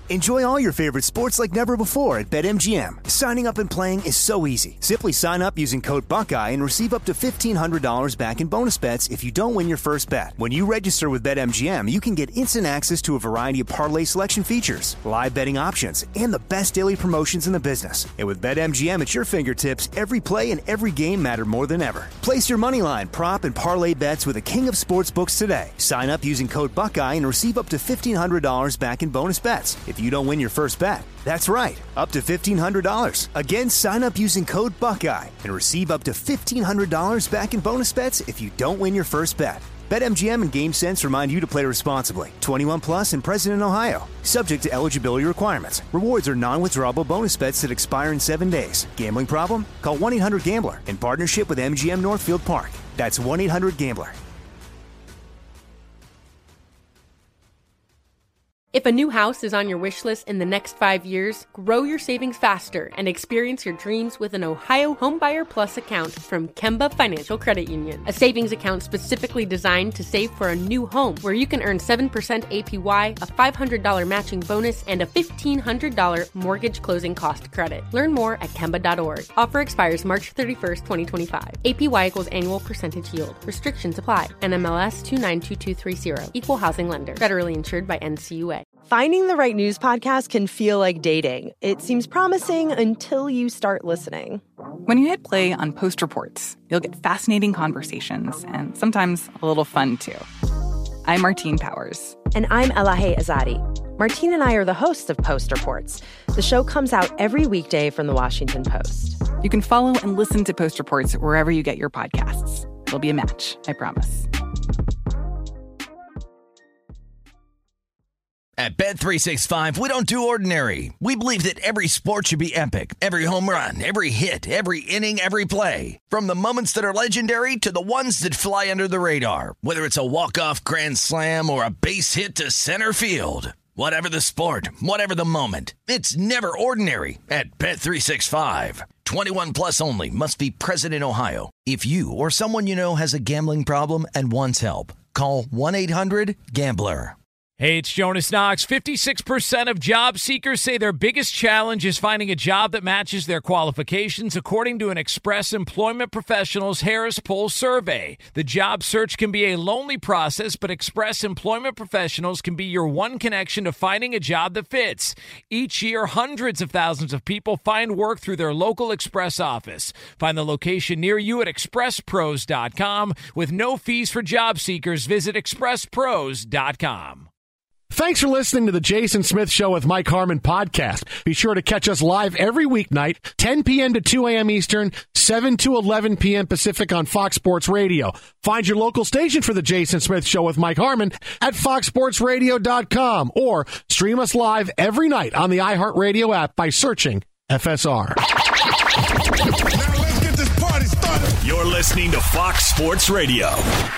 Enjoy all your favorite sports like never before at BetMGM. Signing up and playing is so easy. Simply sign up using code Buckeye and receive up to $1,500 back in bonus bets if you don't win your first bet. When you register with BetMGM, you can get instant access to a variety of parlay selection features, live betting options, and the best daily promotions in the business. And with BetMGM at your fingertips, every play and every game matter more than ever. Place your moneyline, prop, and parlay bets with the king of sportsbooks today. Sign up using code Buckeye and receive up to $1,500 back in bonus bets if you don't win your first bet. That's right, up to $1,500. Again, sign up using code Buckeye and receive up to $1,500 back in bonus bets if you don't win your first bet. BetMGM and GameSense remind you to play responsibly. 21 plus and present in Ohio. Subject to eligibility requirements. Rewards are non-withdrawable bonus bets that expire in 7 days. Gambling problem? Call 1-800-GAMBLER in partnership with MGM Northfield Park. That's 1-800-GAMBLER. If a new house is on your wish list in the next 5 years, grow your savings faster and experience your dreams with an Ohio Homebuyer Plus account from Kemba Financial Credit Union. A savings account specifically designed to save for a new home where you can earn 7% APY, a $500 matching bonus, and a $1,500 mortgage closing cost credit. Learn more at Kemba.org. Offer expires March 31st, 2025. APY equals annual percentage yield. Restrictions apply. NMLS 292230. Equal housing lender. Federally insured by NCUA. Finding the right news podcast can feel like dating. It seems promising until you start listening. When you hit play on Post Reports, you'll get fascinating conversations and sometimes a little fun, too. I'm Martine Powers. And I'm Elahe Azadi. Martine and I are the hosts of Post Reports. The show comes out every weekday from the Washington Post. You can follow and listen to Post Reports wherever you get your podcasts. It'll be a match, I promise. At Bet365, we don't do ordinary. We believe that every sport should be epic. Every home run, every hit, every inning, every play. From the moments that are legendary to the ones that fly under the radar. Whether it's a walk-off grand slam or a base hit to center field. Whatever the sport, whatever the moment. It's never ordinary at Bet365. 21 plus only. Must be present in Ohio. If you or someone you know has a gambling problem and wants help, call 1-800-GAMBLER. Hey, it's Jonas Knox. 56% of job seekers say their biggest challenge is finding a job that matches their qualifications, according to an Express Employment Professionals Harris Poll survey. The job search can be a lonely process, but Express Employment Professionals can be your one connection to finding a job that fits. Each year, hundreds of thousands of people find work through their local Express office. Find the location near you at expresspros.com. With no fees for job seekers, visit expresspros.com. Thanks for listening to the Jason Smith Show with Mike Harmon podcast. Be sure to catch us live every weeknight, 10 p.m. to 2 a.m. Eastern, 7 to 11 p.m. Pacific on Fox Sports Radio. Find your local station for the Jason Smith Show with Mike Harmon at foxsportsradio.com or stream us live every night on the iHeartRadio app by searching FSR. Now let's get this party started. You're listening to Fox Sports Radio.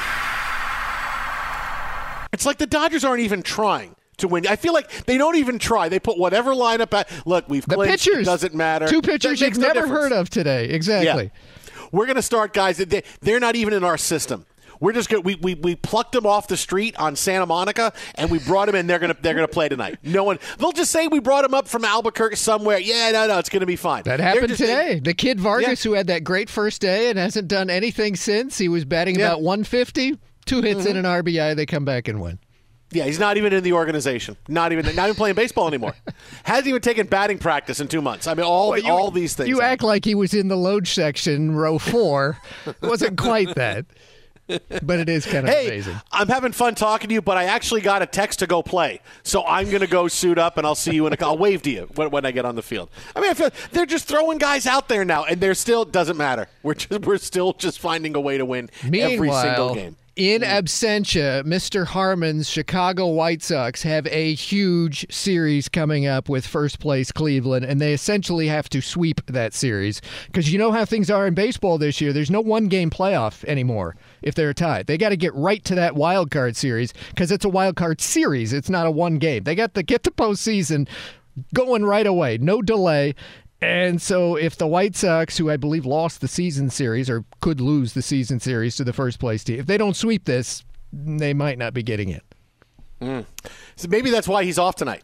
It's like the Dodgers aren't even trying to win. I feel like they don't even try. They put whatever lineup at. Look, we've clinched. Pitchers. It doesn't matter. Two pitchers you've never heard of today. Exactly. Yeah. We're going to start guys. They're not even in our system. We're just good. We plucked them off the street on Santa Monica, and we brought them in. They're gonna play tonight. No one. They'll just say we brought them up from Albuquerque somewhere. Yeah, no, it's gonna be fine. That happened today. The kid Vargas, who had that great first day and hasn't done anything since. He was batting about 150. 2 hits and an RBI. They come back and win. Yeah, he's not even in the organization. Not even playing baseball anymore. Hasn't even taken batting practice in 2 months. I mean, all these things. You act like he was in the load section, row 4. It wasn't quite that. But it is kind of amazing. I'm having fun talking to you, but I actually got a text to go play. So I'm going to go suit up, and I'll see you I'll wave to you when I get on the field. I mean, I feel they're just throwing guys out there now, and they're still doesn't matter. We're still just finding a way to win every single game. In absentia, Mr. Harmon's Chicago White Sox have a huge series coming up with first place Cleveland, and they essentially have to sweep that series because you know how things are in baseball this year. There's no one-game playoff anymore if they're tied. They got to get right to that wild card series because it's a wild card series. It's not a one game. They got to get to postseason going right away, no delay. And so if the White Sox, who I believe lost the season series or could lose the season series to the first place team, if they don't sweep this, they might not be getting it. So maybe that's why he's off tonight.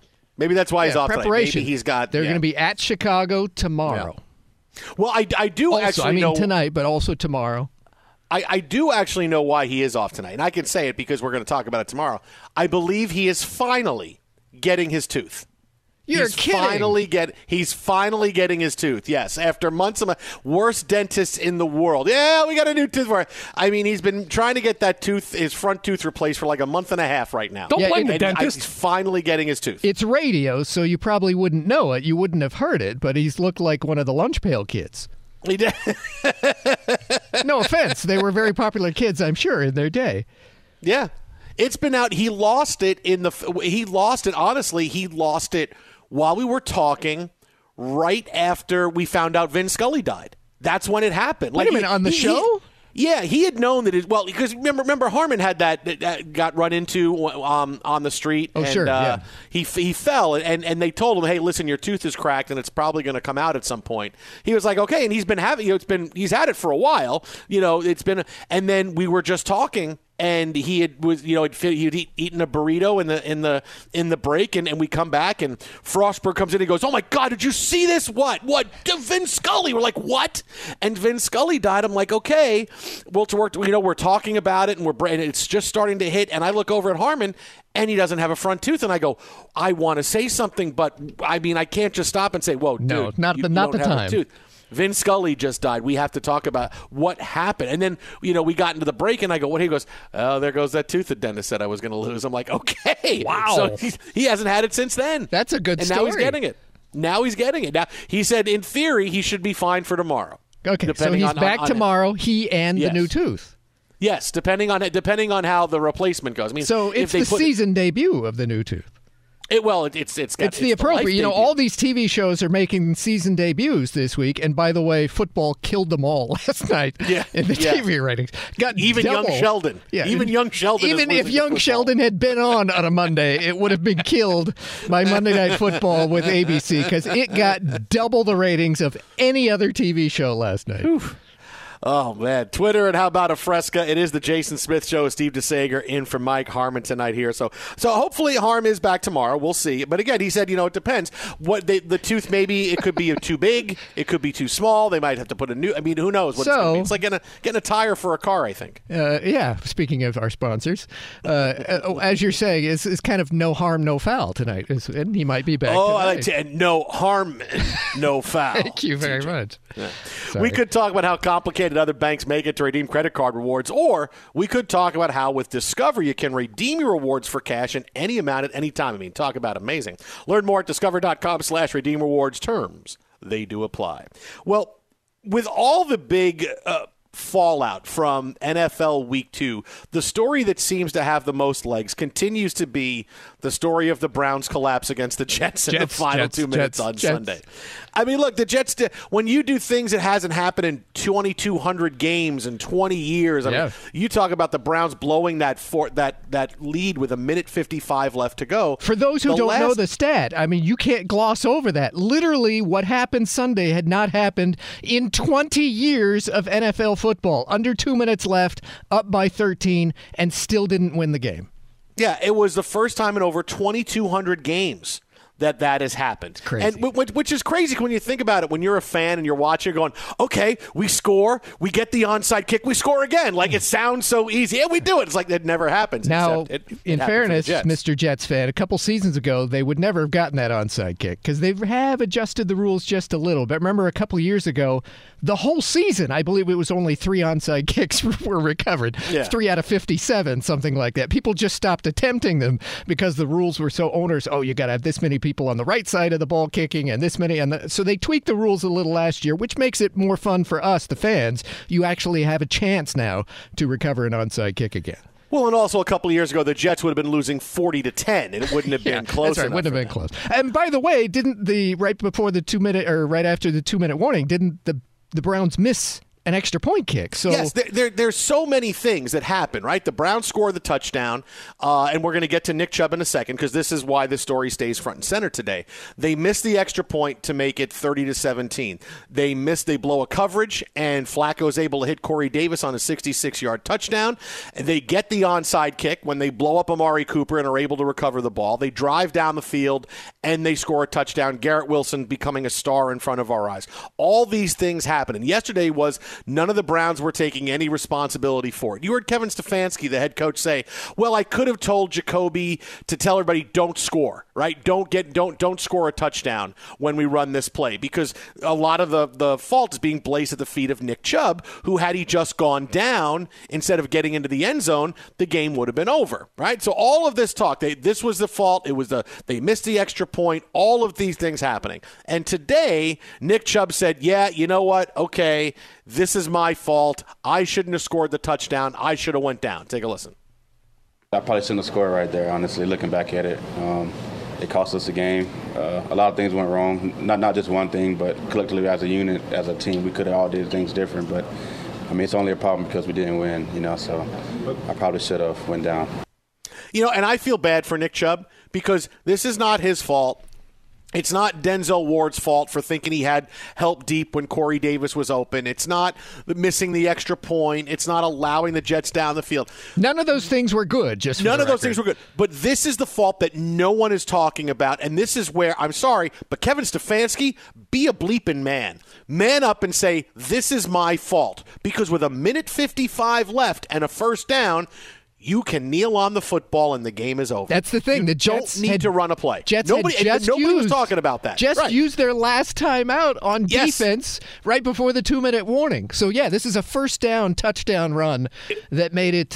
Maybe that's why he's off preparation. Tonight. Maybe he's got. They're going to be at Chicago tomorrow. Yeah. Well, I do also, actually know tonight, but also tomorrow. I do actually know why he is off tonight, and I can say it because we're going to talk about it tomorrow. I believe he is finally getting his tooth. You're kidding. He's finally getting his tooth. Yes, after months of worst dentist in the world. Yeah, we got a new tooth for it. I mean, he's been trying to get that tooth, his front tooth replaced for like a month and a half right now. Don't blame the dentist. He's finally getting his tooth. It's radio, so you probably wouldn't know it. You wouldn't have heard it, but he's looked like one of the lunch pail kids. He did. No offense. They were very popular kids, I'm sure, in their day. Yeah. It's been out. He lost it honestly, he lost it while we were talking right after we found out Vin Scully died. That's when it happened. Wait a minute, on the show? Yeah, he had known that because remember Harmon had that got run into on the street. Oh, and, sure. Yeah. He fell, and they told him, "Hey, listen, your tooth is cracked, and it's probably going to come out at some point." He was like, "Okay," and he's been having, he's had it for a while. It's been, and then we were just talking. And he had eaten a burrito in the break, and we come back, and Frostberg comes in and he goes, "Oh my God, did you see this? What? Vin Scully?" We're like, "What?" And Vin Scully died. I'm like, "Okay, well, we're talking about it, and it's just starting to hit." And I look over at Harmon, and he doesn't have a front tooth, and I go, "I want to say something, but I mean, I can't just stop and say, whoa, no, dude, not the time." Vin Scully just died. We have to talk about what happened. And then, we got into the break, and I go, what? He goes, "Oh, there goes that tooth the dentist said I was going to lose." I'm like, okay. Wow. So he hasn't had it since then. That's a good story. And now he's getting it. Now, he said, in theory, he should be fine for tomorrow. Okay, so he's back tomorrow, he and the new tooth. Yes, depending on how the replacement goes. I mean, so it's the season debut of the new tooth. It's the appropriate. All these TV shows are making season debuts this week, and by the way, football killed them all last night in the TV ratings. Even double. Young Sheldon. Yeah, even Young Sheldon. Even if Young Sheldon had been on a Monday, it would have been killed by Monday Night Football with ABC because it got double the ratings of any other TV show last night. Oof. Oh, man. Twitter and How About a Fresca. It is the Jason Smith Show. Steve DeSager in for Mike Harmon tonight here. So hopefully Harm is back tomorrow. We'll see. But again, he said, it depends. The tooth, maybe it could be too big. It could be too small. They might have to put a new. I mean, who knows what it's going to be. It's like getting a tire for a car, I think. Yeah. Speaking of our sponsors, as you're saying, it's kind of no harm, no foul tonight. And he might be back tonight. I like to. No harm, no foul. Thank you very much. Yeah. We could talk about how complicated other banks make it to redeem credit card rewards, or we could talk about how with Discover you can redeem your rewards for cash in any amount at any time. I mean, talk about amazing. Learn more at discover.com/redeem rewards. Terms, they do apply. Well, with all the big fallout from NFL Week 2, the story that seems to have the most legs continues to be the story of the Browns' collapse against the Jets in the final 2 minutes on Sunday. I mean, look, the Jets, when you do things that hasn't happened in 2,200 games in 20 years, I mean, you talk about the Browns blowing that lead with 1:55 left to go. For those who don't know the stat, I mean, you can't gloss over that. Literally, what happened Sunday had not happened in 20 years of NFL football. Under 2 minutes left, up by 13, and still didn't win the game. Yeah, it was the first time in over 2,200 games that has happened. It's crazy. And which is crazy when you think about it. When you're a fan and you're watching, you're going, okay, we score, we get the onside kick, we score again. Like, it sounds so easy. Yeah, we do it. It's like it never happens. Now, in fairness, Mr. Jets fan, a couple seasons ago, they would never have gotten that onside kick because they have adjusted the rules just a little. But remember, a couple years ago, the whole season, I believe it was only 3 onside kicks were recovered. Yeah. 3 out of 57, something like that. People just stopped attempting them because the rules were so onerous. Oh, you got to have this many people on the right side of the ball kicking and this many. So they tweaked the rules a little last year, which makes it more fun for us, the fans. You actually have a chance now to recover an onside kick again. Well, and also a couple of years ago, the Jets would have been losing 40-10, and it wouldn't have been close. That's right, wouldn't have been close. And by the way, didn't right after the 2 minute warning, didn't the Browns miss an extra point kick. So yes, there's so many things that happen, right? The Browns score the touchdown, and we're going to get to Nick Chubb in a second because this is why this story stays front and center today. They miss the extra point to make it 30-17. They blow a coverage, and Flacco's able to hit Corey Davis on a 66-yard touchdown. They get the onside kick when they blow up Amari Cooper and are able to recover the ball. They drive down the field, and they score a touchdown. Garrett Wilson becoming a star in front of our eyes. All these things happen, and yesterday was none of the Browns were taking any responsibility for it. You heard Kevin Stefanski, the head coach, say, well, I could have told Jacoby to tell everybody don't score, right? Don't score a touchdown when we run this play, because a lot of the fault is being placed at the feet of Nick Chubb, who had he just gone down instead of getting into the end zone, the game would have been over, right? So all of this talk, this was the fault. It was they missed the extra point, all of these things happening. And today, Nick Chubb said, yeah, you know what? Okay, this is my fault. I shouldn't have scored the touchdown. I should have went down. Take a listen. I probably shouldn't have scored right there, honestly, looking back at it. It cost us the game. A lot of things went wrong, not just one thing, but collectively as a unit, as a team, we could have all did things different. But, I mean, it's only a problem because we didn't win, so I probably should have went down. And I feel bad for Nick Chubb because this is not his fault. It's not Denzel Ward's fault for thinking he had help deep when Corey Davis was open. It's not missing the extra point. It's not allowing the Jets down the field. None of those things were good. None of those things were good. But this is the fault that no one is talking about, and this is where, I'm sorry, but Kevin Stefanski, be a bleeping man. Man up and say, this is my fault. Because with 1:55 left and a first down, you can kneel on the football and the game is over. That's the thing. The Jets don't need to run a play. Nobody was talking about that. Just used their last timeout on defense right before the 2-minute warning. So, yeah, this is a first down touchdown run that made it,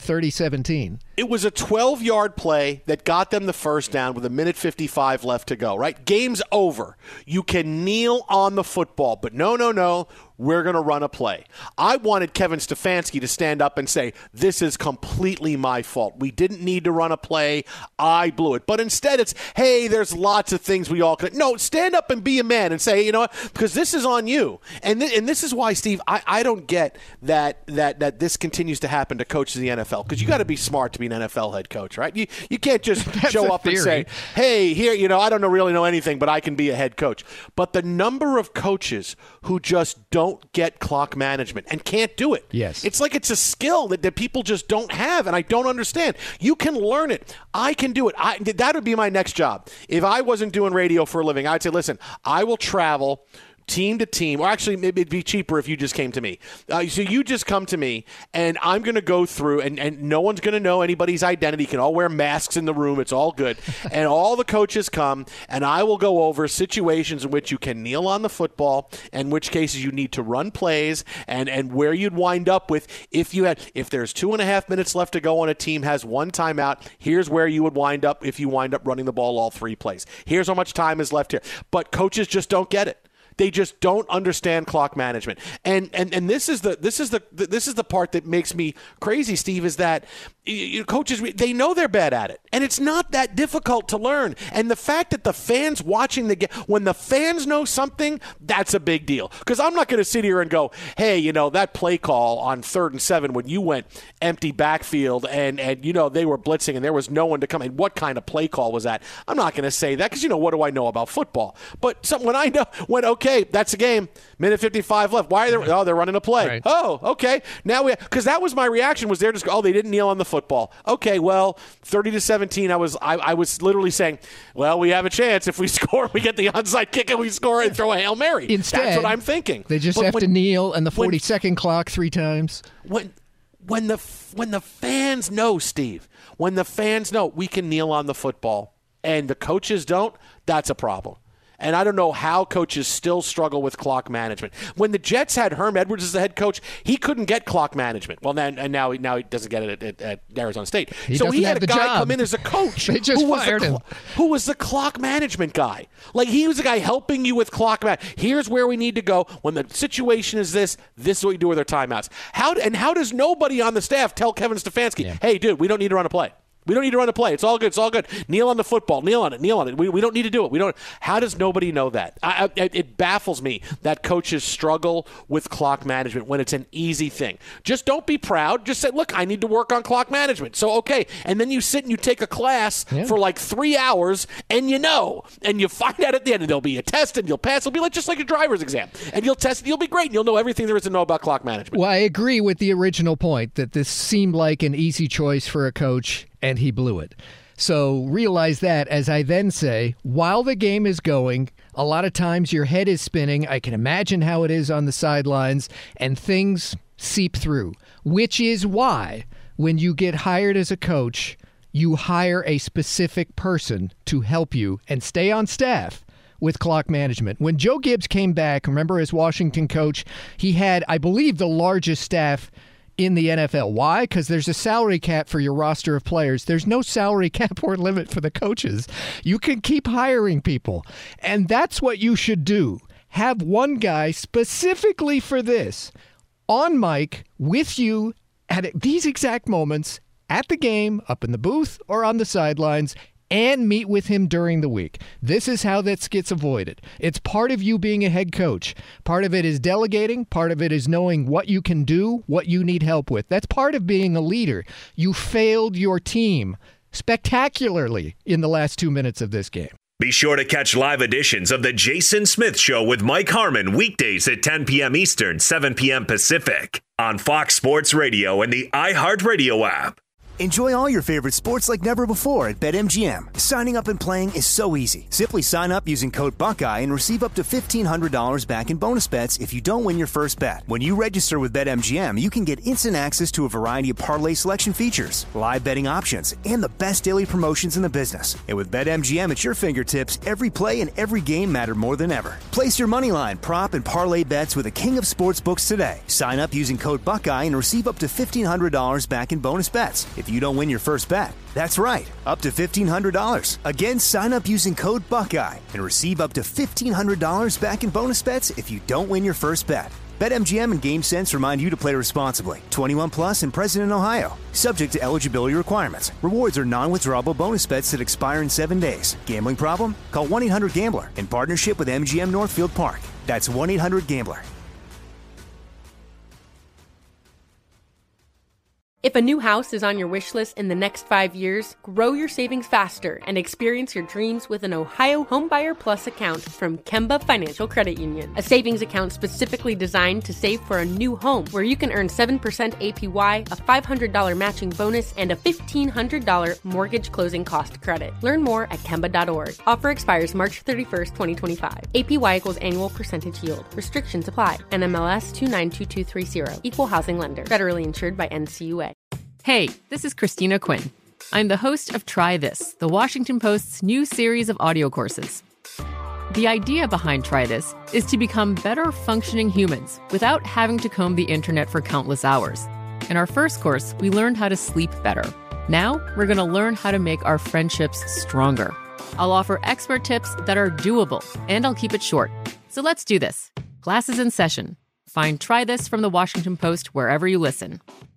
30-17. It was a 12-yard play that got them the first down with 1:55 left to go, right? Game's over. You can kneel on the football, but no. We're going to run a play. I wanted Kevin Stefanski to stand up and say, this is completely my fault. We didn't need to run a play. I blew it. But instead it's, hey, there's lots of things we all could. No, stand up and be a man and say, you know what, because this is on you. And this is why, Steve, I don't get that this continues to happen to coaches in the NFL, because you got to be smart to be an NFL head coach, right? You can't just show up and say, hey, here, I don't really know anything, but I can be a head coach. But the number of coaches who just don't get clock management and can't do it. Yes. It's like it's a skill that people just don't have, and I don't understand. You can learn it. I can do it. That would be my next job. If I wasn't doing radio for a living, I'd say, listen, I will travel team to team, or actually maybe it'd be cheaper if you just came to me. So you just come to me, and I'm going to go through, and no one's going to know anybody's identity. You can all wear masks in the room. It's all good. And all the coaches come, and I will go over situations in which you can kneel on the football, and which cases you need to run plays, and where you'd wind up with if there's 2.5 minutes left to go and a team has one timeout, here's where you would wind up if you wind up running the ball all 3 plays. Here's how much time is left here. But coaches just don't get it. They just don't understand clock management, and this is the part that makes me crazy, Steve. Is that coaches, they know they're bad at it, and it's not that difficult to learn. And the fact that the fans watching the game, when the fans know something, that's a big deal. Because I'm not going to sit here and go, hey, that play call on 3rd and 7 when you went empty backfield and they were blitzing and there was no one to come in. What kind of play call was that? I'm not going to say that because what do I know about football? But when I know okay, that's a game. 1:55 left. Why are they? Oh, they're running a play. Right. Oh, okay. Now because that was my reaction. Was they're just they didn't kneel on the football. Okay, well, 30-17. I was literally saying, well, we have a chance if we score. We get the onside kick and we score and throw a Hail Mary. Instead, that's what I'm thinking. They just have to kneel and the 40-second clock 3 times. When the fans know, Steve, when the fans know we can kneel on the football and the coaches don't, that's a problem. And I don't know how coaches still struggle with clock management. When the Jets had Herm Edwards as the head coach, he couldn't get clock management. Well, now he doesn't get it at Arizona State. So he had a guy come in as a coach. They just fired him. Who was the clock management guy? Like, he was the guy helping you with clock management. Here's where we need to go. When the situation is this is what you do with our timeouts. How does nobody on the staff tell Kevin Stefanski, hey, dude, we don't need to run a play? We don't need to run a play. It's all good. It's all good. Kneel on the football. Kneel on it. Kneel on it. We don't need to do it. We don't. How does nobody know that? It baffles me that coaches struggle with clock management when it's an easy thing. Just don't be proud. Just say, look, I need to work on clock management. So, okay. And then you sit and you take a class for like 3 hours and and you find out at the end and there'll be a test and you'll pass. It'll be just like a driver's exam. And you'll test and you'll be great and you'll know everything there is to know about clock management. Well, I agree with the original point that this seemed like an easy choice for a coach and he blew it. So realize that as I then say, while the game is going, a lot of times your head is spinning. I can imagine how it is on the sidelines and things seep through, which is why when you get hired as a coach, you hire a specific person to help you and stay on staff with clock management. When Joe Gibbs came back, remember as Washington coach, he had, I believe, the largest staff in the NFL. Why? Because there's a salary cap for your roster of players. There's no salary cap or limit for the coaches. You can keep hiring people. And that's what you should do. Have one guy specifically for this on mic with you at these exact moments at the game, up in the booth or on the sidelines, and meet with him during the week. This is how that gets avoided. It's part of you being a head coach. Part of it is delegating. Part of it is knowing what you can do, what you need help with. That's part of being a leader. You failed your team spectacularly in the last 2 minutes of this game. Be sure to catch live editions of The Jason Smith Show with Mike Harmon weekdays at 10 p.m. Eastern, 7 p.m. Pacific on Fox Sports Radio and the iHeartRadio app. Enjoy all your favorite sports like never before at BetMGM. Signing up and playing is so easy. Simply sign up using code Buckeye and receive up to $1,500 back in bonus bets if you don't win your first bet. When you register with BetMGM, you can get instant access to a variety of parlay selection features, live betting options, and the best daily promotions in the business. And with BetMGM at your fingertips, every play and every game matter more than ever. Place your moneyline, prop, and parlay bets with the king of sportsbooks today. Sign up using code Buckeye and receive up to $1,500 back in bonus bets if you don't win your first bet. That's right, up to $1,500. Again, sign up using code Buckeye and receive up to $1,500 back in bonus bets if you don't win your first bet. BetMGM and GameSense remind you to play responsibly. 21 plus and present in Ohio. Subject to eligibility requirements. Rewards are non-withdrawable bonus bets that expire in 7 days. Gambling problem? Call 1-800-GAMBLER in partnership with MGM Northfield Park. That's 1-800-GAMBLER. If a new house is on your wish list in the next 5 years, grow your savings faster and experience your dreams with an Ohio Homebuyer Plus account from Kemba Financial Credit Union. A savings account specifically designed to save for a new home where you can earn 7% APY, a $500 matching bonus, and a $1,500 mortgage closing cost credit. Learn more at Kemba.org. Offer expires March 31st, 2025. APY equals annual percentage yield. Restrictions apply. NMLS 292230. Equal housing lender. Federally insured by NCUA. Hey, this is Christina Quinn. I'm the host of Try This, the Washington Post's new series of audio courses. The idea behind Try This is to become better functioning humans without having to comb the internet for countless hours. In our first course, we learned how to sleep better. Now, we're going to learn how to make our friendships stronger. I'll offer expert tips that are doable, and I'll keep it short. So let's do this. Class is in session. Find Try This from the Washington Post wherever you listen.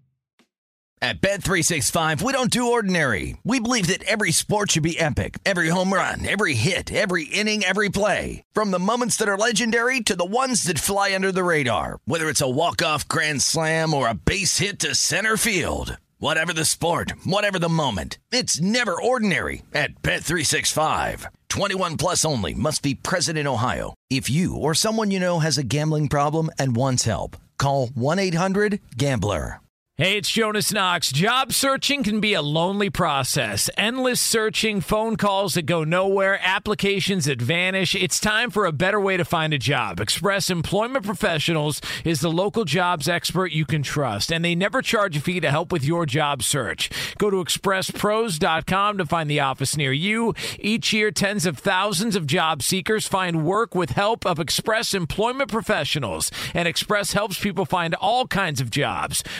At Bet365, we don't do ordinary. We believe that every sport should be epic. Every home run, every hit, every inning, every play. From the moments that are legendary to the ones that fly under the radar. Whether it's a walk-off grand slam or a base hit to center field. Whatever the sport, whatever the moment. It's never ordinary at Bet365. 21 plus only. Must be present in Ohio. If you or someone you know has a gambling problem and wants help, call 1-800-GAMBLER. Hey, it's Jonas Knox. Job searching can be a lonely process. Endless searching, phone calls that go nowhere, applications that vanish. It's time for a better way to find a job. Express Employment Professionals is the local jobs expert you can trust, and they never charge a fee to help with your job search. Go to expresspros.com to find the office near you. Each year, tens of thousands of job seekers find work with help of Express Employment Professionals, and Express helps people find all kinds of jobs, from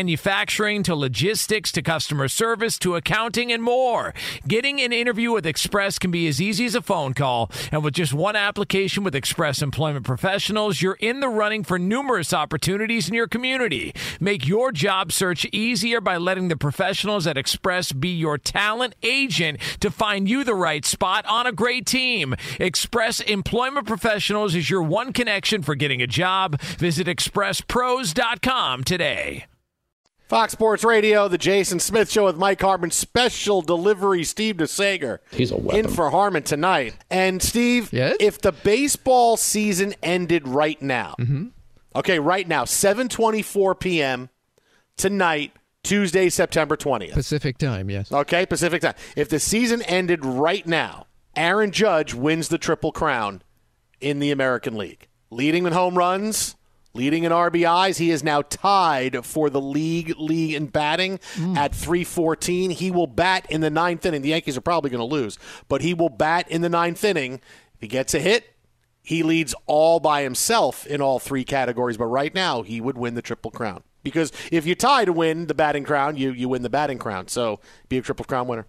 manufacturing to logistics to customer service to accounting and more. Getting an interview with Express can be as easy as a phone call. And with just one application with Express Employment Professionals, you're in the running for numerous opportunities in your community. Make your job search easier by letting the professionals at Express be your talent agent to find you the right spot on a great team. Express Employment Professionals is your one connection for getting a job. Visit expresspros.com today. Fox Sports Radio, the Jason Smith Show with Mike Harmon. Special delivery, Steve DeSager. He's a weapon. In for Harmon tonight. And, Steve, yes? If the baseball season ended right now, okay, right now, 7:24 p.m. tonight, Tuesday, September 20th. Pacific time, yes. Okay, Pacific time. If the season ended right now, Aaron Judge wins the Triple Crown in the American League. Leading in home runs, leading in RBIs. He is now tied for the league in batting at 314. He will bat in the ninth inning. The Yankees are probably going to lose, but he will bat in the ninth inning. If he gets a hit, he leads all by himself in all three categories. But right now, he would win the Triple Crown. Because if you tie to win the batting crown, you win the batting crown. So be a Triple Crown winner.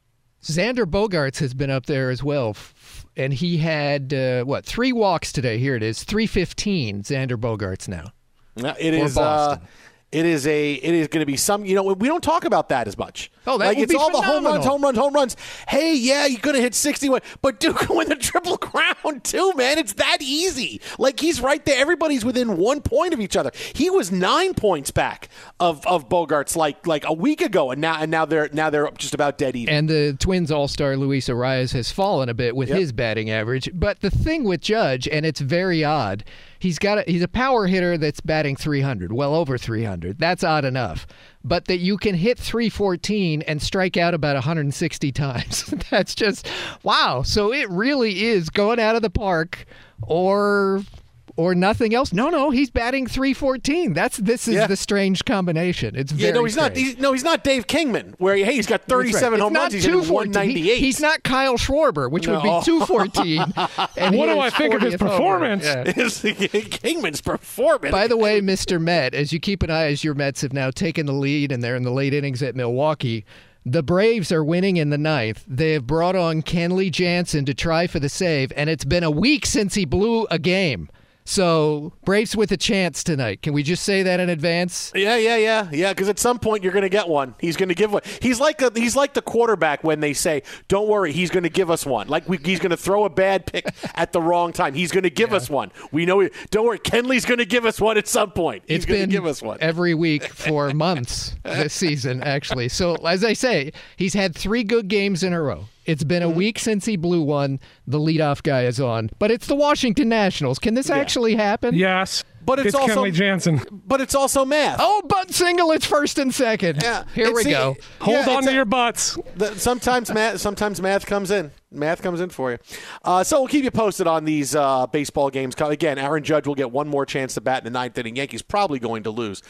Xander Bogaerts has been up there as well, and he had 3 walks today. Here it is, 315. Xander Bogaerts now. It is Boston. It is going to be some. We don't talk about that as much. Oh, that would it's be all phenomenal. the home runs. Hey, yeah, you could have hit 61, but Duke win the Triple Crown too, man. It's that easy. Like, he's right there. Everybody's within 1 point of each other. He was 9 points back of Bogaerts like a week ago, and now they're just about dead even. And the Twins all-star Luis Arias has fallen a bit with his batting average. But the thing with Judge, and it's very odd, he's a power hitter that's batting 300, well over 300. That's odd enough. But that you can hit 314 and strike out about 160 times. That's just, wow. So it really is going out of the park or nothing else. No, he's batting 314. This is the strange combination. It's very strange. He's not Dave Kingman, where he's got 37 home runs. He's hitting 198. He's not Kyle Schwarber, which would be 214. And what do I think of his performance? Kingman's performance. By the way, Mr. Met, as you keep an eye, as your Mets have now taken the lead and they're in the late innings at Milwaukee, the Braves are winning in the ninth. They have brought on Kenley Jansen to try for the save, and it's been a week since he blew a game. So, Braves with a chance tonight. Can we just say that in advance? Yeah. Because at some point you're going to get one. He's going to give one. He's like the quarterback when they say, "Don't worry, he's going to give us one." He's going to throw a bad pick at the wrong time. He's going to give us one. We know. Don't worry, Kenley's going to give us one at some point. He's going to give us one every week for months this season, actually. So, as I say, he's had 3 good games in a row. It's been a week since he blew one. The leadoff guy is on. But it's the Washington Nationals. Can this actually happen? Yes. But it's also Kenley Jansen. But it's also math. Oh, butt single. It's first and second. Yeah. Here we go. Hold on to your butts. Sometimes math comes in. Math comes in for you. So we'll keep you posted on these baseball games. Again, Aaron Judge will get one more chance to bat in the ninth inning. Yankees probably going to lose,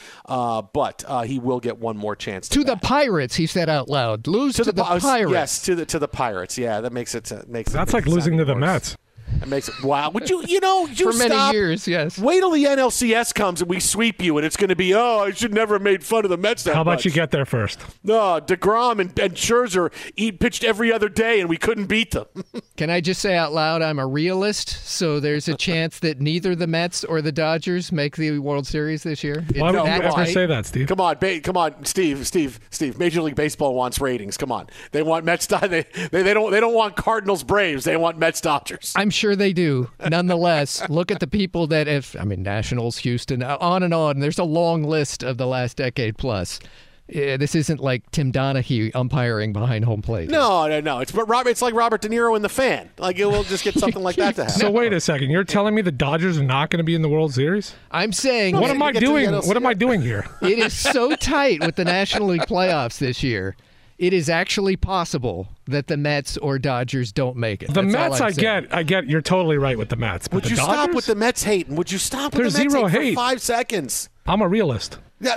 but he will get one more chance to bat. The Pirates, he said out loud. Lose to the Pirates. Yes, to the Pirates. Yeah, that makes it. That's like losing to the Mets. It makes it wow. Would you for stop? Many years? Yes. Wait till the NLCS comes and we sweep you, and it's going to be I should never have made fun of the Mets that How about much. you get there first? No, DeGrom and Scherzer pitched every other day, and we couldn't beat them. Can I just say out loud, I'm a realist, so there's a chance that neither the Mets or the Dodgers make the World Series this year. Why would you ever say that, Steve? Come on, Steve. Major League Baseball wants ratings. Come on, they want Mets. They don't want Cardinals Braves. They want Mets Dodgers. I'm sure they do. Nonetheless, look at the people that Nationals, Houston, on and on. There's a long list of the last decade plus. This isn't like Tim Donaghy umpiring behind home plate. No. It's like Robert De Niro in The Fan. Like, we'll just get something like that to happen. So wait a second. You're telling me the Dodgers are not going to be in the World Series? I'm saying. What am I doing? What am I doing here? It is so tight with the National League playoffs this year. It is actually possible that the Mets or Dodgers don't make it. The Mets, I get. You're totally right with the Mets. But Would you Dodgers? stop with the Mets hating? Would you stop with There's the Mets zero hating hate. for 5 seconds? I'm a realist.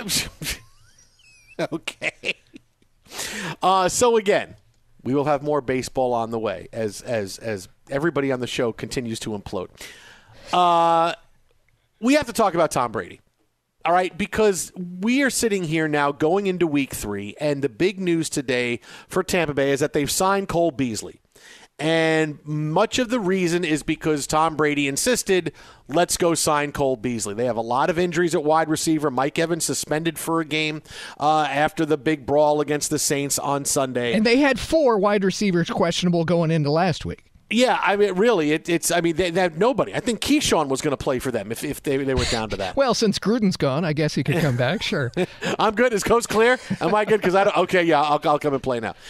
Okay. So again, we will have more baseball on the way as everybody on the show continues to implode. We have to talk about Tom Brady. All right, because we are sitting here now going into week 3, and the big news today for Tampa Bay is that they've signed Cole Beasley. And much of the reason is because Tom Brady insisted, let's go sign Cole Beasley. They have a lot of injuries at wide receiver. Mike Evans suspended for a game after the big brawl against the Saints on Sunday. And they had 4 wide receivers questionable going into last week. Yeah, I mean, really, they have nobody. I think Keyshawn was going to play for them if they were down to that. Well, since Gruden's gone, I guess he could come back, sure. I'm good. Is coast clear? Am I good? Because I don't. Okay, yeah, I'll come and play now.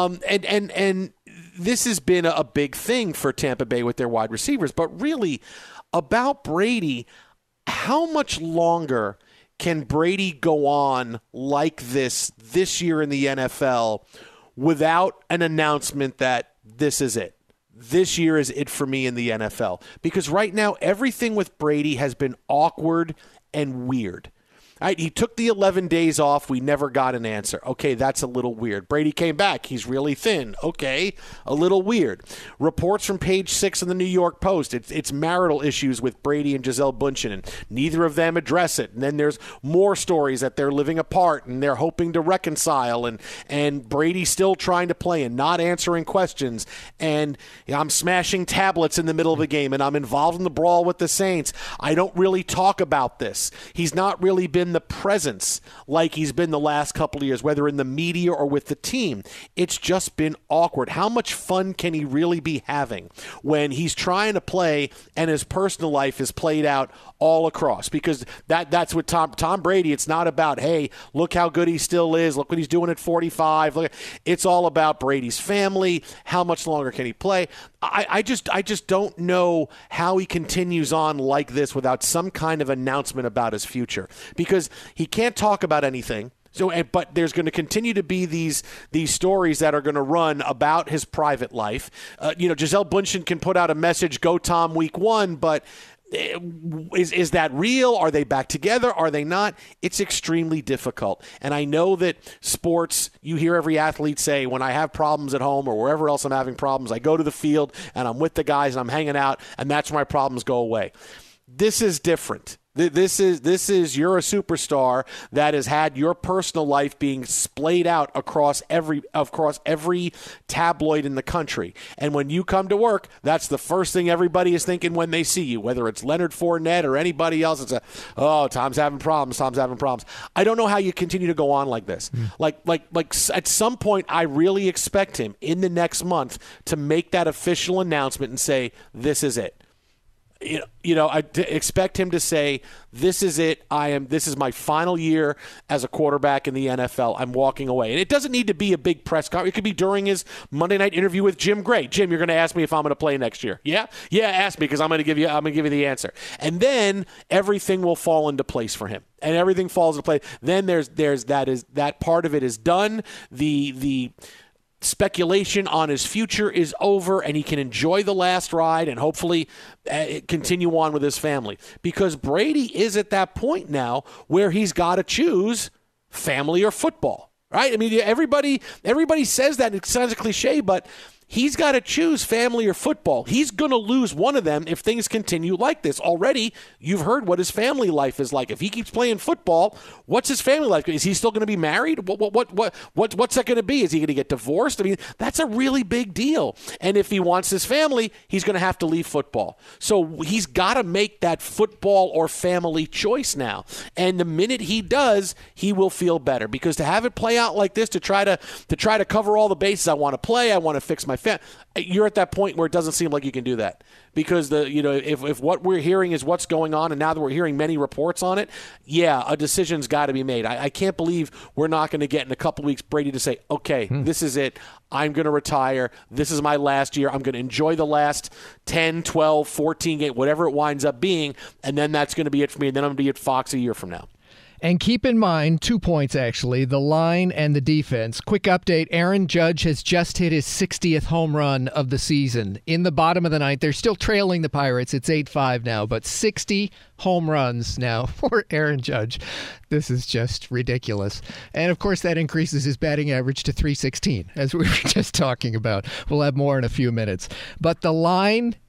And this has been a big thing for Tampa Bay with their wide receivers. But really, about Brady, how much longer can Brady go on like this year in the NFL without an announcement that this is it? This year is it for me in the NFL. Because right now, everything with Brady has been awkward and weird. Right, he took the 11 days off. We never got an answer. Okay, that's a little weird. Brady came back. He's really thin. Okay, a little weird. Reports from page 6 of the New York Post. It's marital issues with Brady and Gisele Bündchen, and neither of them address it. And then there's more stories that they're living apart, and they're hoping to reconcile, and Brady's still trying to play and not answering questions. And I'm smashing tablets in the middle of the game, and I'm involved in the brawl with the Saints. I don't really talk about this. He's not really been the presence like he's been the last couple of years, whether in the media or with the team. It's just been awkward. How much fun can he really be having when he's trying to play and his personal life is played out all across? Because that's what Tom Brady, it's not about, hey, look how good he still is, look what he's doing at 45. It's all about Brady's family. How much longer can he play? I just don't know how he continues on like this without some kind of announcement about his future, because he can't talk about anything. So, but there's going to continue to be these stories that are going to run about his private life. Gisele Bündchen can put out a message, "Go Tom, week 1," but is that real? Are they back together? Are they not? It's extremely difficult. And I know that sports, you hear every athlete say, when I have problems at home or wherever else I'm having problems, I go to the field and I'm with the guys and I'm hanging out, and that's where my problems go away. This is different. This is you're a superstar that has had your personal life being splayed out across every tabloid in the country. And when you come to work, that's the first thing everybody is thinking when they see you, whether it's Leonard Fournette or anybody else. It's Tom's having problems. I don't know how you continue to go on like this. Like at some point, I really expect him in the next month to make that official announcement and say, this is it. I expect him to say, this is it. This is my final year as a quarterback in the NFL. I'm walking away. And it doesn't need to be a big press conference. It could be during his Monday night interview with Jim Gray. Jim, you're going to ask me if I'm going to play next year. Yeah, ask me, because I'm going to give you the answer. And then everything will fall into place for him. And everything falls into place. Then there's that part of it is done. The speculation on his future is over, and he can enjoy the last ride and hopefully continue on with his family. Because Brady is at that point now where he's got to choose family or football, right? I mean, everybody says that. It sounds a cliche, but he's got to choose family or football. He's going to lose one of them if things continue like this. Already, you've heard what his family life is like. If he keeps playing football, what's his family life? Is he still going to be married? What's that going to be? Is he going to get divorced? I mean, that's a really big deal. And if he wants his family, he's going to have to leave football. So he's got to make that football or family choice now. And the minute he does, he will feel better. Because to have it play out like this, to try to cover all the bases, I want to play, I want to fix my family, you're at that point where it doesn't seem like you can do that. Because if what we're hearing is what's going on, and now that we're hearing many reports on it, a decision's got to be made. I can't believe we're not going to get in a couple weeks Brady to say, okay, this is it. I'm going to retire. This is my last year. I'm going to enjoy the last 10, 12, 14 games, whatever it winds up being, and then that's going to be it for me. And then I'm going to be at Fox a year from now. And keep in mind, 2 points actually, the line and the defense. Quick update, Aaron Judge has just hit his 60th home run of the season. In the bottom of the ninth, they're still trailing the Pirates. It's 8-5 now, but 60 home runs now for Aaron Judge. This is just ridiculous. And, of course, that increases his batting average to .316, as we were just talking about. We'll have more in a few minutes. But the line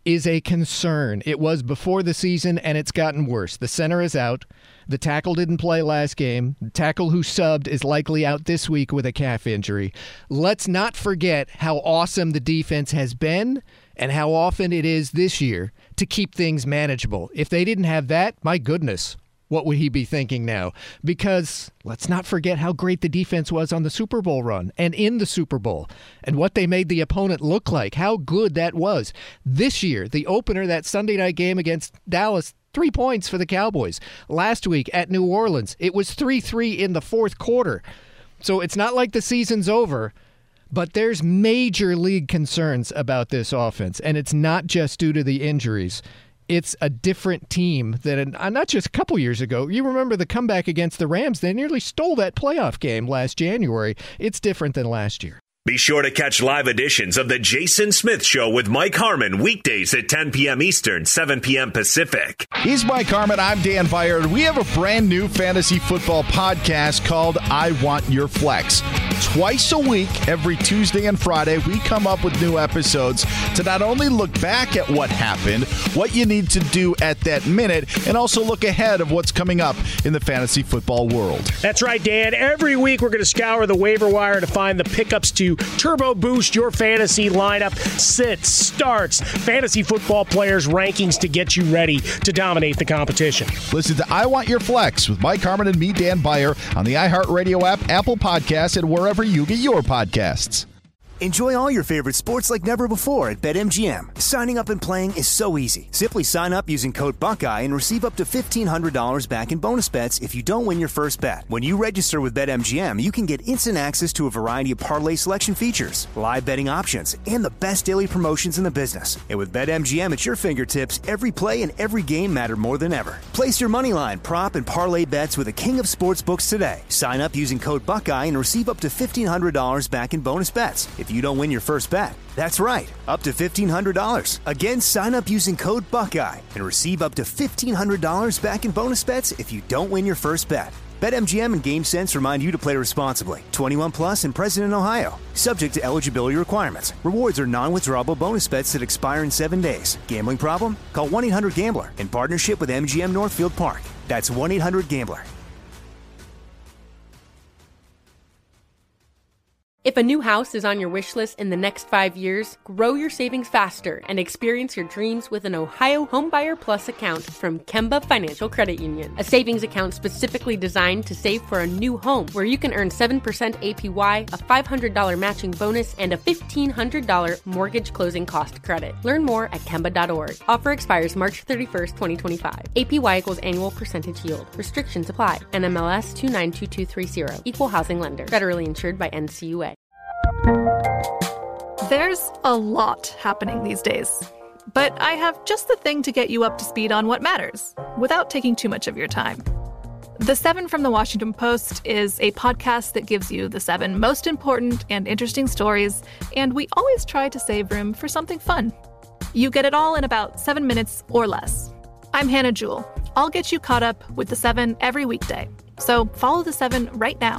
is a concern. It was before the season, and it's gotten worse. The center is out. The tackle didn't play last game. The tackle who subbed is likely out this week with a calf injury. Let's not forget how awesome the defense has been and how often it is this year to keep things manageable. If they didn't have that, my goodness, what would he be thinking now? Because let's not forget how great the defense was on the Super Bowl run and in the Super Bowl and what they made the opponent look like, how good that was. This year, the opener, that Sunday night game against Dallas, 3 points for the Cowboys. Last week at New Orleans, it was 3-3 in the fourth quarter. So it's not like the season's over, but there's major league concerns about this offense, and it's not just due to the injuries. It's a different team than not just a couple years ago. You remember the comeback against the Rams. They nearly stole that playoff game last January. It's different than last year. Be sure to catch live editions of The Jason Smith Show with Mike Harmon weekdays at 10 p.m. Eastern, 7 p.m. Pacific. He's Mike Harmon. I'm Dan Byer. We have a brand new fantasy football podcast called I Want Your Flex. Twice a week, every Tuesday and Friday, we come up with new episodes to not only look back at what happened, what you need to do at that minute, and also look ahead of what's coming up in the fantasy football world. That's right, Dan. Every week, we're going to scour the waiver wire to find the pickups to turbo boost your fantasy lineup, sits, starts, fantasy football players' rankings to get you ready to dominate the competition. Listen to I Want Your Flex with Mike Harmon and me, Dan Byer, on the iHeartRadio app, Apple Podcasts, and wherever you get your podcasts. Enjoy all your favorite sports like never before at BetMGM. Signing up and playing is so easy. Simply sign up using code Buckeye and receive up to $1,500 back in bonus bets if you don't win your first bet. When you register with BetMGM, you can get instant access to a variety of parlay selection features, live betting options, and the best daily promotions in the business. And with BetMGM at your fingertips, every play and every game matter more than ever. Place your moneyline, prop, and parlay bets with the king of sportsbooks today. Sign up using code Buckeye and receive up to $1,500 back in bonus bets if you don't win your first bet. That's right, up to $1,500. Again, sign up using code Buckeye and receive up to $1,500 back in bonus bets if you don't win your first bet. BetMGM and GameSense remind you to play responsibly. 21 plus and present in Ohio. Subject to eligibility requirements. Rewards are non-withdrawable bonus bets that expire in 7 days. Gambling problem? Call 1-800-GAMBLER in partnership with MGM Northfield Park. That's 1-800-GAMBLER. If a new house is on your wish list in the next 5 years, grow your savings faster and experience your dreams with an Ohio Homebuyer Plus account from Kemba Financial Credit Union. A savings account specifically designed to save for a new home where you can earn 7% APY, a $500 matching bonus, and a $1,500 mortgage closing cost credit. Learn more at Kemba.org. Offer expires March 31st, 2025. APY equals annual percentage yield. Restrictions apply. NMLS 292230. Equal housing lender. Federally insured by NCUA. There's a lot happening these days, but I have just the thing to get you up to speed on what matters without taking too much of your time. The 7 from the Washington Post is a podcast that gives you the 7 most important and interesting stories, and we always try to save room for something fun. You get it all in about 7 minutes or less. I'm Hannah Jewell. I'll get you caught up with the 7 every weekday. So follow the 7 right now.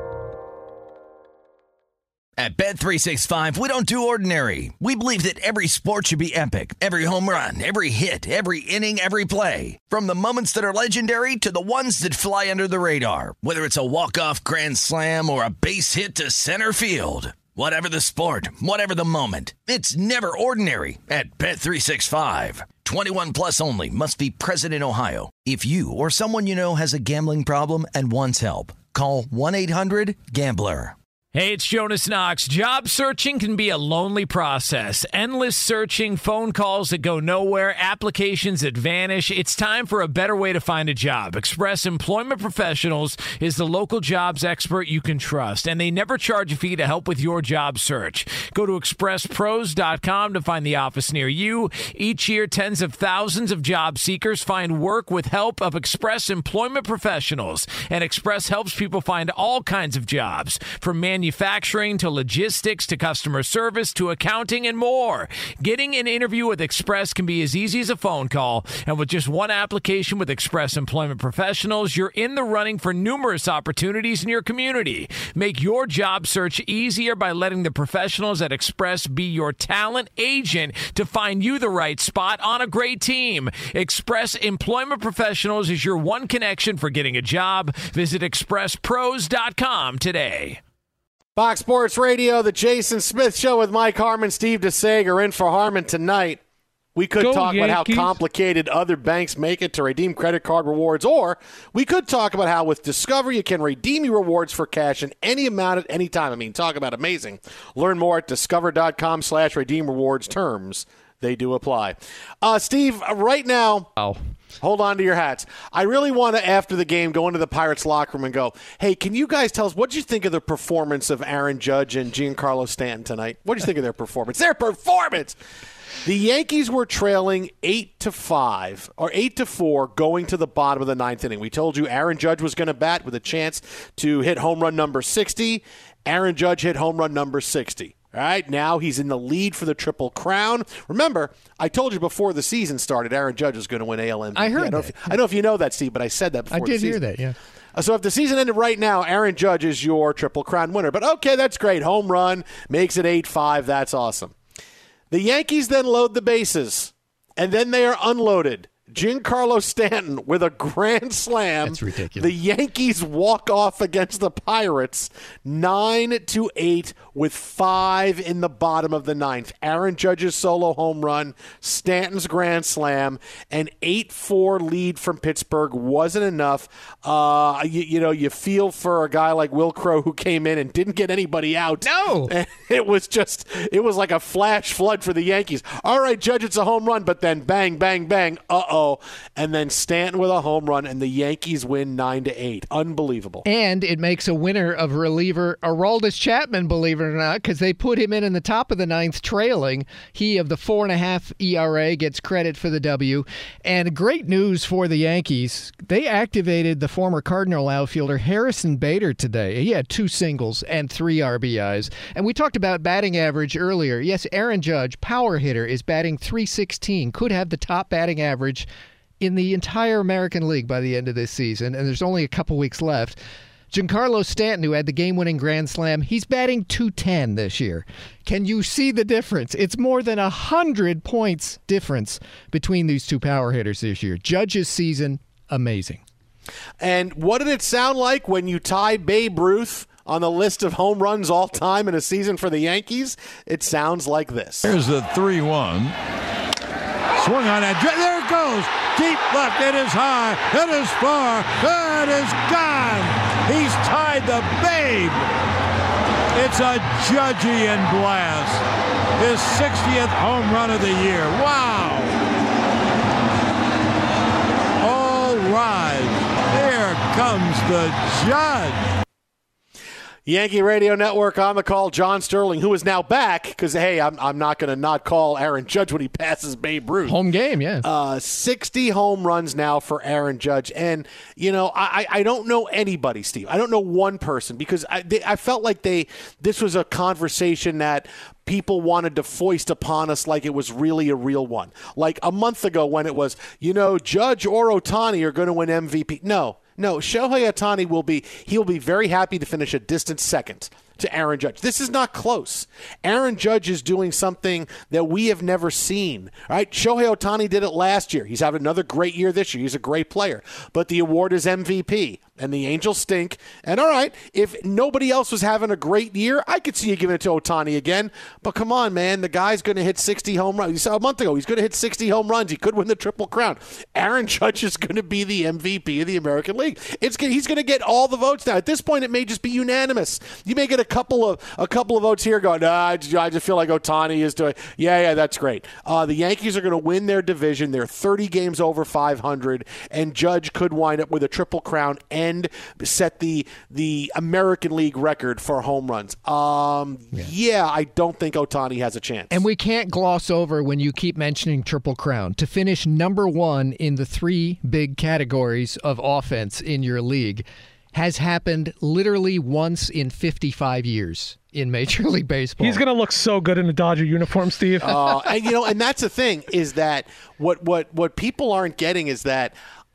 At Bet365, we don't do ordinary. We believe that every sport should be epic. Every home run, every hit, every inning, every play. From the moments that are legendary to the ones that fly under the radar. Whether it's a walk-off grand slam or a base hit to center field. Whatever the sport, whatever the moment. It's never ordinary at Bet365. 21 plus only. Must be present in Ohio. If you or someone you know has a gambling problem and wants help, call 1-800-GAMBLER. Hey, it's Jonas Knox. Job searching can be a lonely process. Endless searching, phone calls that go nowhere, applications that vanish. It's time for a better way to find a job. Express Employment Professionals is the local jobs expert you can trust, and they never charge a fee to help with your job search. Go to expresspros.com to find the office near you. Each year, tens of thousands of job seekers find work with help of Express Employment Professionals, and Express helps people find all kinds of jobs, from manufacturing manufacturing to logistics to customer service to accounting and more. Getting an interview with Express can be as easy as a phone call. And with just one application with Express Employment Professionals, you're in the running for numerous opportunities in your community. Make your job search easier by letting the professionals at Express be your talent agent to find you the right spot on a great team. Express Employment Professionals is your one connection for getting a job. Visit expresspros.com today. Fox Sports Radio, the Jason Smith Show with Mike Harmon, Steve DeSager in for Harmon tonight. We could talk about how complicated other banks make it to redeem credit card rewards, or we could talk about how with Discover you can redeem your rewards for cash in any amount at any time. I mean, talk about amazing. Learn more at discover.com/redeem rewards. Terms, they do apply. Steve, right now, hold on to your hats. I really want to, after the game, go into the Pirates locker room and go, hey, can you guys tell us, what did you think of the performance of Aaron Judge and Giancarlo Stanton tonight? What did you think of their performance? Their performance! The Yankees were trailing 8-5 or 8-4 going to the bottom of the ninth inning. We told you Aaron Judge was going to bat with a chance to hit home run number 60. Aaron Judge hit home run number 60. All right, now he's in the lead for the Triple Crown. Remember, I told you before the season started, Aaron Judge was going to win AL MVP. I heard that. I don't know if you know that, Steve, but I said that before the season. I did hear that, yeah. So if the season ended right now, Aaron Judge is your Triple Crown winner. But okay, that's great. Home run, makes it 8-5. That's awesome. The Yankees then load the bases, and then they are unloaded. Giancarlo Stanton with a grand slam. That's ridiculous. The Yankees walk off against the Pirates 9-8 with 5 in the bottom of the ninth. Aaron Judge's solo home run, Stanton's grand slam, an 8-4 lead from Pittsburgh wasn't enough. You feel for a guy like Will Crowe who came in and didn't get anybody out. No. It was like a flash flood for the Yankees. All right, Judge, it's a home run, but then bang, bang, bang. And then Stanton with a home run, and the Yankees win 9-8. Unbelievable. And it makes a winner of reliever Aroldis Chapman, believe it or not, because they put him in the top of the ninth trailing. He of the 4.5 ERA gets credit for the W. And great news for the Yankees. They activated the former Cardinal outfielder Harrison Bader today. He had 2 singles and 3 RBIs. And we talked about batting average earlier. Yes, Aaron Judge, power hitter, is batting .316. Could have the top batting average in the entire American League by the end of this season, and there's only a couple weeks left. Giancarlo Stanton, who had the game-winning grand slam, he's batting .210 this year. Can you see the difference? It's more than 100 points difference between these two power hitters this year. Judge's season, amazing. And what did it sound like when you tie Babe Ruth on the list of home runs all time in a season for the Yankees? It sounds like this. Here's the 3-1. Swung on that. There it goes. Deep left. It is high. It is far. It is gone. He's tied the Babe. It's a Judgian blast. His 60th home run of the year. Wow. All rise. Here comes the Judge. Yankee Radio Network on the call. John Sterling, who is now back because, hey, I'm not going to not call Aaron Judge when he passes Babe Ruth. Home game, yeah. 60 home runs now for Aaron Judge. And, I don't know anybody, Steve. I don't know one person because I felt like this was a conversation that people wanted to foist upon us like it was really a real one. Like a month ago when it was, Judge or Ohtani are going to win MVP. No, Shohei Ohtani will be very happy to finish a distant second to Aaron Judge. This is not close. Aaron Judge is doing something that we have never seen. Right? Shohei Ohtani did it last year. He's having another great year this year. He's a great player. But the award is MVP. And the Angels stink. And all right, if nobody else was having a great year, I could see you giving it to Ohtani again. But come on, man. The guy's going to hit 60 home runs. You saw a month ago, he's going to hit 60 home runs. He could win the Triple Crown. Aaron Judge is going to be the MVP of the American League. He's going to get all the votes now. At this point, it may just be unanimous. You may get a couple of votes here going, I just feel like Ohtani is doing. Yeah, that's great. The Yankees are going to win their division. They're 30 games over 500, and Judge could wind up with a Triple Crown and set the American League record for home runs. I don't think Ohtani has a chance. And we can't gloss over when you keep mentioning Triple Crown. To finish number 1 in the 3 big categories of offense in your league, has happened literally once in 55 years in Major League Baseball. He's going to look so good in a Dodger uniform, Steve. And that's the thing is that what people aren't getting is that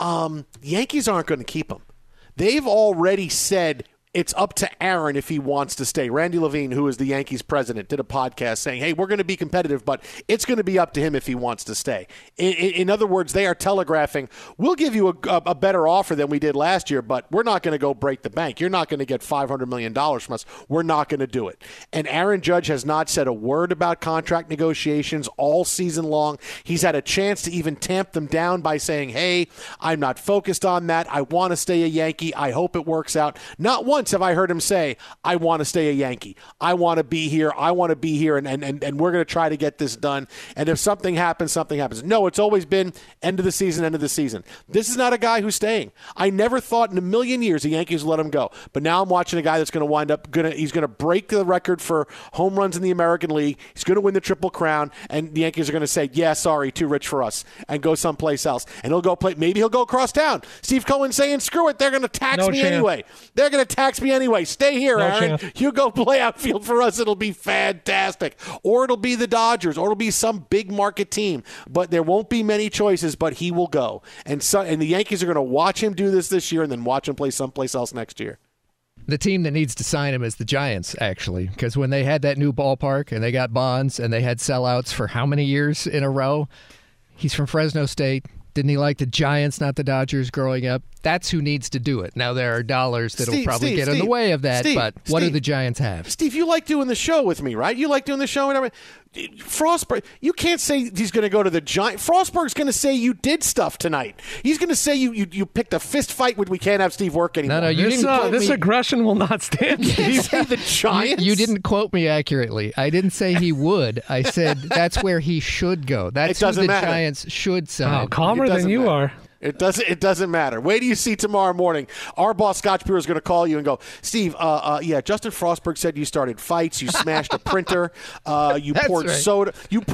Yankees aren't going to keep him. They've already said it's up to Aaron if he wants to stay. Randy Levine, who is the Yankees president, did a podcast saying, hey, we're going to be competitive, but it's going to be up to him if he wants to stay. In other words, they are telegraphing, we'll give you a better offer than we did last year, but we're not going to go break the bank. You're not going to get $500 million from us. We're not going to do it. And Aaron Judge has not said a word about contract negotiations all season long. He's had a chance to even tamp them down by saying, hey, I'm not focused on that. I want to stay a Yankee. I hope it works out. Not once have I heard him say, I want to stay a Yankee. I want to be here. I want to be here, and we're going to try to get this done. And if something happens, something happens. No, it's always been end of the season, end of the season. This is not a guy who's staying. I never thought in a million years the Yankees would let him go. But now I'm watching a guy that's going to wind up, he's going to break the record for home runs in the American League. He's going to win the Triple Crown, and the Yankees are going to say, yeah, sorry, too rich for us, and go someplace else. And he'll go play, maybe he'll go across town. Steve Cohen saying, screw it, they're going to tax me anyway. They're going to tax me anyway. Stay here, Aaron. You go play outfield for us. It'll be fantastic. Or it'll be the Dodgers, or it'll be some big market team. But there won't be many choices, but he will go. And the Yankees are going to watch him do this year and then watch him play someplace else next year. The team that needs to sign him is the Giants, actually, because when they had that new ballpark and they got Bonds and they had sellouts for how many years in a row? He's from Fresno State. Didn't he like the Giants, not the Dodgers, growing up? That's who needs to do it. Now, there are dollars that will probably get in the way of that, but what do the Giants have? Steve, you like doing the show with me, right? You like doing the show and everything. Frostberg, you can't say he's going to go to the Giants. Frostberg's going to say you did stuff tonight. He's going to say you picked a fist fight when we can't have Steve work anymore. No, you didn't quote this me. Aggression will not stand. You can't say the Giants. You didn't quote me accurately. I didn't say he would. I said that's where he should go. That's who the Giants should sign. Oh, calmer than you are. It doesn't matter. Wait till you see tomorrow morning. Our boss, Scotch Brewer, is going to call you and go, Steve, Justin Frostberg said you started fights, you smashed a printer, you poured soda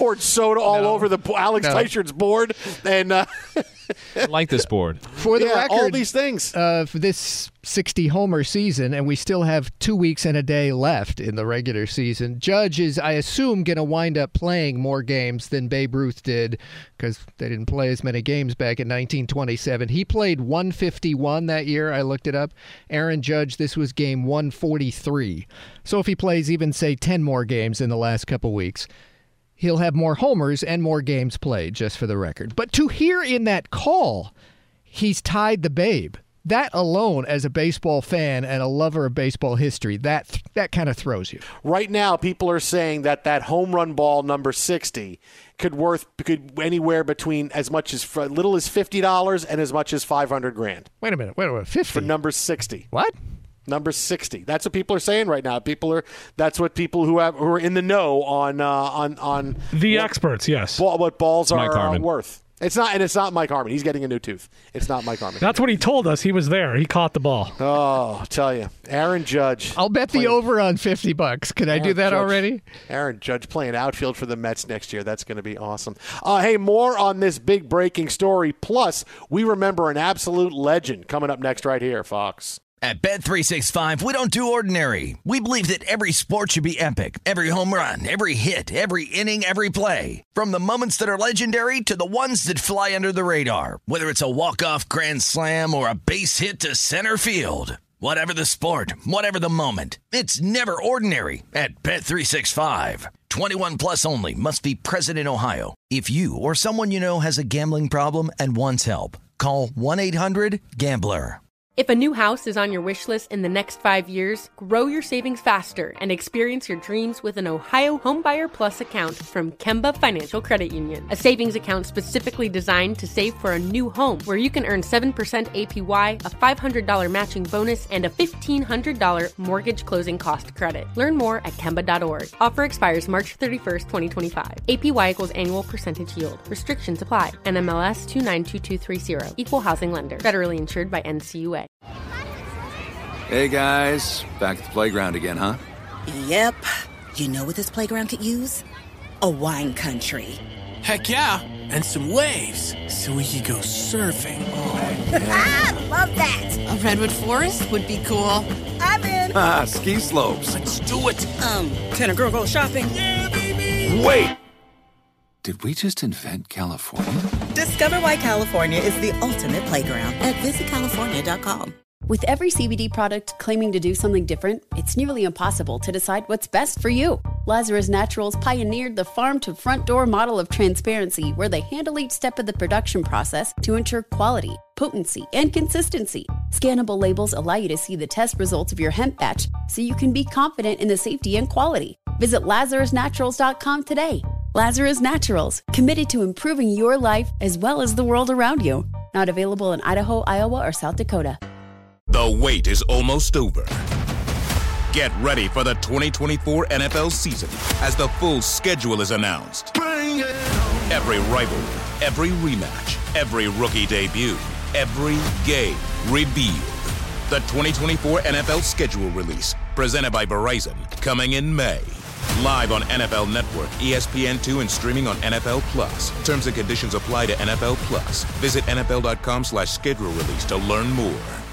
all over the Alex Teichert's board, and I like this board. For the record, all these things. For this 60-homer season, and we still have 2 weeks and a day left in the regular season, Judge is, I assume, going to wind up playing more games than Babe Ruth did, because they didn't play as many games back in 1927. He played 151 that year. I looked it up. Aaron Judge, this was game 143. So if he plays even, say, 10 more games in the last couple weeks, he'll have more homers and more games played, just for the record. But to hear in that call, he's tied the Babe. That alone, as a baseball fan and a lover of baseball history, that kind of throws you. Right now, people are saying that home run ball number 60 could anywhere between as much as little as $50 and as much as $500,000. Wait a minute, 50 for number 60. What? Number 60. That's what people are saying right now. That's what people who are in the know on the experts. Yes, what balls are worth. It's not Mike Harmon. He's getting a new tooth. It's not Mike Harmon. That's what he told us. He was there. He caught the ball. Oh, I'll tell you, Aaron Judge. I'll bet the over on $50. Can I do that already? Aaron Judge playing outfield for the Mets next year. That's going to be awesome. Hey, more on this big breaking story. Plus, we remember an absolute legend coming up next right here, Fox. At Bet365, we don't do ordinary. We believe that every sport should be epic. Every home run, every hit, every inning, every play. From the moments that are legendary to the ones that fly under the radar. Whether it's a walk-off grand slam or a base hit to center field. Whatever the sport, whatever the moment. It's never ordinary at Bet365. 21 plus only. Must be present in Ohio. If you or someone you know has a gambling problem and wants help, call 1-800-GAMBLER. If a new house is on your wish list in the next 5 years, grow your savings faster and experience your dreams with an Ohio Homebuyer Plus account from Kemba Financial Credit Union. A savings account specifically designed to save for a new home where you can earn 7% APY, a $500 matching bonus, and a $1,500 mortgage closing cost credit. Learn more at Kemba.org. Offer expires March 31st, 2025. APY equals annual percentage yield. Restrictions apply. NMLS 292230. Equal housing lender. Federally insured by NCUA. Hey guys, back at the playground again, huh? Yep. You know what this playground could use? A wine country. Heck yeah, and some waves so we could go surfing. Oh, yeah. Love that. A redwood forest would be cool. I'm in. Ski slopes. Let's do it. Can a girl go shopping? Yeah, baby. Wait. Did we just invent California? Discover why California is the ultimate playground at visitcalifornia.com. With every CBD product claiming to do something different, it's nearly impossible to decide what's best for you. Lazarus Naturals pioneered the farm-to-front-door model of transparency, where they handle each step of the production process to ensure quality, potency, and consistency. Scannable labels allow you to see the test results of your hemp batch, so you can be confident in the safety and quality. Visit LazarusNaturals.com today. Lazarus Naturals, committed to improving your life as well as the world around you. Not available in Idaho, Iowa, or South Dakota. The wait is almost over. Get ready for the 2024 NFL season as the full schedule is announced. Bring it on. Every rivalry, every rematch, every rookie debut, every game revealed. The 2024 NFL schedule release, presented by Verizon, coming in May. Live on NFL Network, ESPN2, and streaming on NFL Plus. Terms and conditions apply to NFL Plus. Visit NFL.com/schedule release to learn more.